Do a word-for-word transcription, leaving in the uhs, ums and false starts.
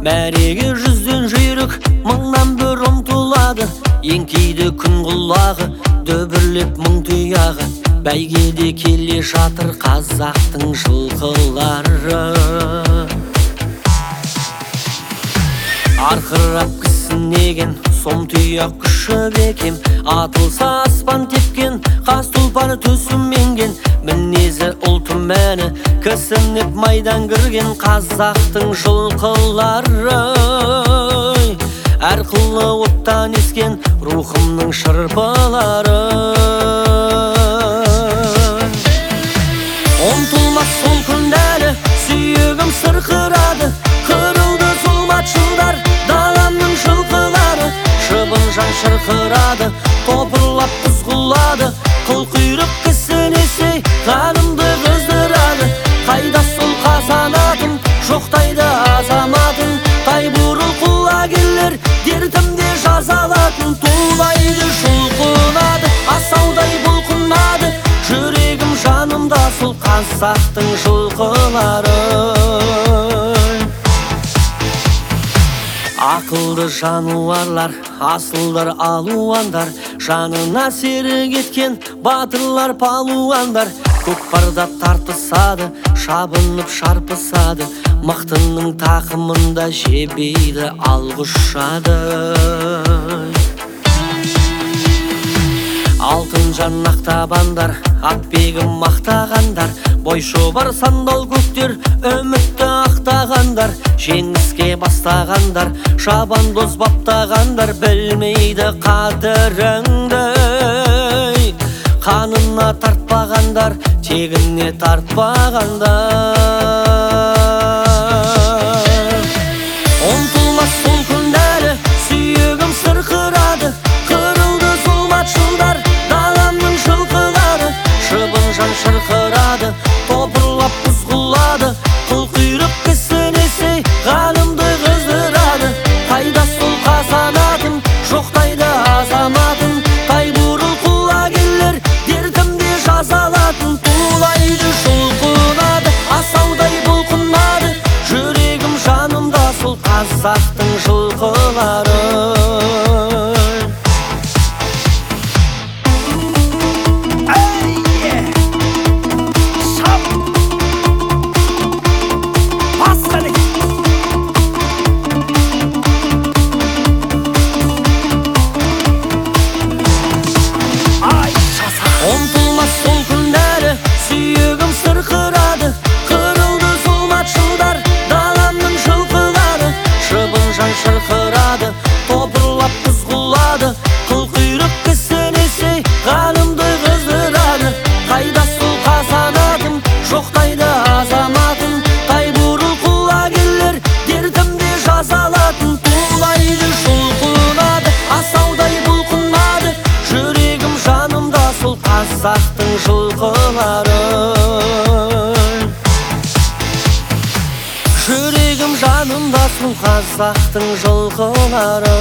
мәреге жүзден жүйрік мыңнан бір ұмтылады. Еңкейді күн құлағы, дөбірлеп мың тұяғы, бәйгеде келе жатыр қазақтың жылқылары. Арқырап кісінеген сом тұяқ күші бекем, атылса аспан тепкен қаз тұлпар төсім менген. Мінезі ұлты мәні кісініп майдан кірген қазақтың жылқылары. Әрқылы оттан ескен рухымның шырпылары. Ұмтылмас сол күндері сүйегім сырқырады, қырылды зұлматшылдар даламның жылқылары. Шыбын жан шырқырады, топырлап құзғылады, қылқұйрық кісінесе қанымды қыздырады. Қайда сол қазанатым, жоқтайды азаматым, тайбурыл құлагерлер дертімде жазалатын. Тулайды жұлқынады, асаудай бұлқынады, жүрегім жанымда сол қазақтың жылқылары. Ақылды жануарлар, асылдар алуандар, жанына серік еткен батырлар палуандар. Көкпарда тартысады, шабынып шарпысады, мықтының тақымында жебейді алғышады. Алтын жаннақ табандар, атбегім мақтағандар, бойшобар сандал көктер, үмітті ақтағандар. Жеңіске бастағандар, шабандоз баптағандар, білмейді қадіріңді. Қанына тартпағандар, тегіне тартпағандар. Ұмтылмас сол күндері сүйегім сырқырады, қырылды зұлматшылдар даламның жылқылары. Шыбын жан шырқырады, топырлап құзғылады, қылқұйрық кісінесе қанымды қыздырады. Қайда сол қазанатым, жоқтайды азаматым, тайбурыл құлагерлер дертімде жазалатын. Тулайды жұлқынады, асаудай бұлқынады, жүрегім жанымда сол қазақтың жылқылары. Ұмтылмас сол күндері сүйегім сырқырады, қырылды зұлматшылдар даламның жылқылары. Шыбын жан шырқырады, топырлап құзғылады, қылқұйрық кісінесе қанымды қыздырады. Қайда сол қазанатым, жоқтайды азаматым, тайбурыл құлагерлер дертімде жазалатын. Тулайды жұлқынады, асаудай бұлқынады, жүрегім жанымда сол қазақтың жылқылары. Жүрегім жанымда сол қазақтың жылқылары.